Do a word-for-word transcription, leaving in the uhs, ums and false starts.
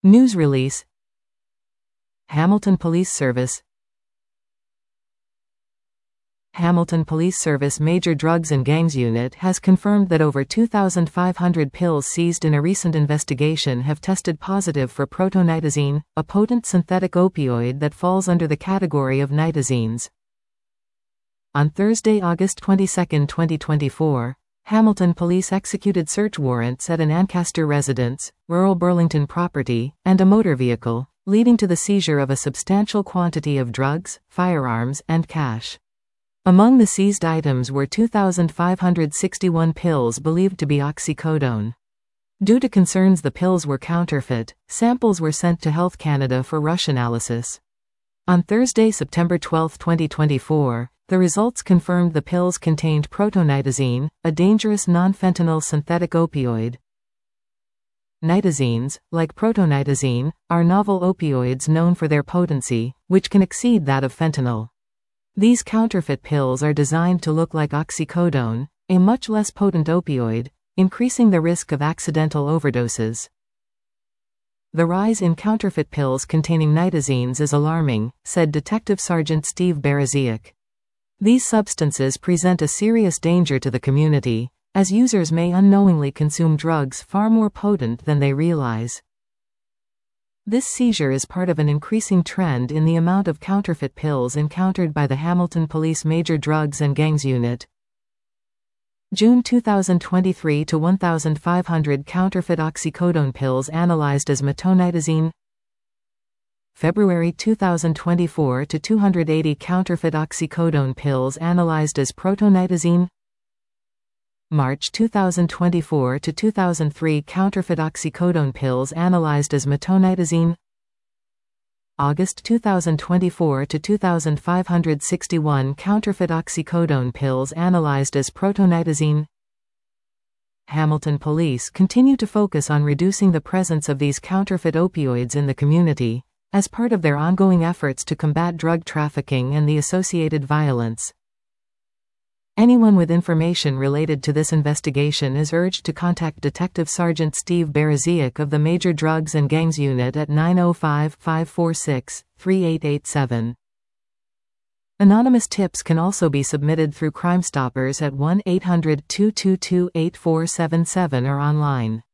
News release. Hamilton Police Service. Hamilton Police Service Major Drugs and Gangs Unit has confirmed that over two thousand five hundred pills seized in a recent investigation have tested positive for protonitazine, a potent synthetic opioid that falls under the category of nitazines. On Thursday, August twenty-second, twenty twenty-four, Hamilton Police executed search warrants at an Ancaster residence, rural Burlington property, and a motor vehicle, leading to the seizure of a substantial quantity of drugs, firearms, and cash. Among the seized items were two thousand five hundred sixty-one pills believed to be oxycodone. Due to concerns the pills were counterfeit, samples were sent to Health Canada for rush analysis. On Thursday, September twelfth, twenty twenty-four, the results confirmed the pills contained protonitazine, a dangerous non-fentanyl synthetic opioid. Nitazines, like protonitazine, are novel opioids known for their potency, which can exceed that of fentanyl. These counterfeit pills are designed to look like oxycodone, a much less potent opioid, increasing the risk of accidental overdoses. The rise in counterfeit pills containing nitazines is alarming, said Detective Sergeant Steve Baraziak. These substances present a serious danger to the community, as users may unknowingly consume drugs far more potent than they realize. This seizure is part of an increasing trend in the amount of counterfeit pills encountered by the Hamilton Police Major Drugs and Gangs Unit. June two thousand twenty-three to one thousand five hundred counterfeit oxycodone pills analyzed as metonitazine. February two thousand twenty-four to two hundred eighty counterfeit oxycodone pills analyzed as protonitazine. March two thousand twenty-four to two thousand three counterfeit oxycodone pills analyzed as metonitazine. August two thousand twenty-four to two thousand five hundred sixty-one counterfeit oxycodone pills analyzed as protonitazine. Hamilton Police continue to focus on reducing the presence of these counterfeit opioids in the community, as part of their ongoing efforts to combat drug trafficking and the associated violence. Anyone with information related to this investigation is urged to contact Detective Sergeant Steve Baraziak of the Major Drugs and Gangs Unit at nine oh five, five four six, three eight eight seven. Anonymous tips can also be submitted through Crime Stoppers at one eight hundred, two two two, eight four seven seven or online.